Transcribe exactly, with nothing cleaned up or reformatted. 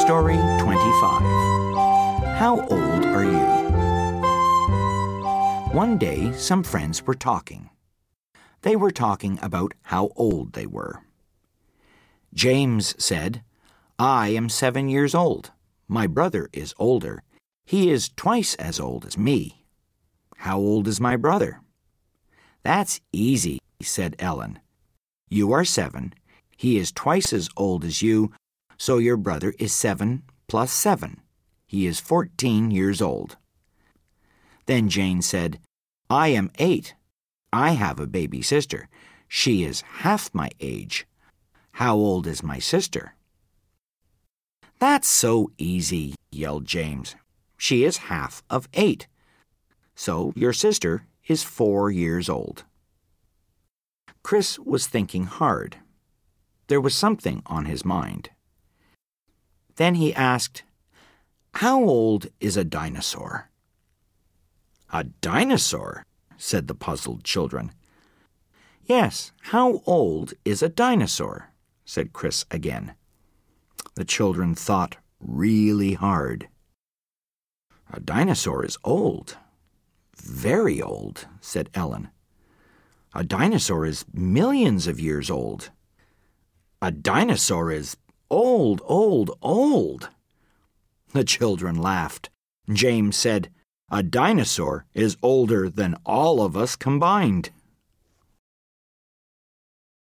Story twenty-five. How old are you? One day, some friends were talking. They were talking about how old they were. James said, "I am seven years old. My brother is older. He is twice as old as me." "How old is my brother?" "That's easy," said Ellen. "You are seven. He is twice as old as you, so your brother is seven plus seven. He is fourteen years old." Then Jane said, "I am eight. I have a baby sister. She is half my age. How old is my sister?" "That's so easy," yelled James. "She is half of eight. So your sister is four years old." Chris was thinking hard. There was something on his mind. Then he asked, "How old is a dinosaur?" "A dinosaur?" said the puzzled children. "Yes, how old is a dinosaur?" said Chris again. The children thought really hard. "A dinosaur is old. Very old," said Ellen. "A dinosaur is millions of years old. A dinosaur is old, old, old." The children laughed. James said, "A dinosaur is older than all of us combined."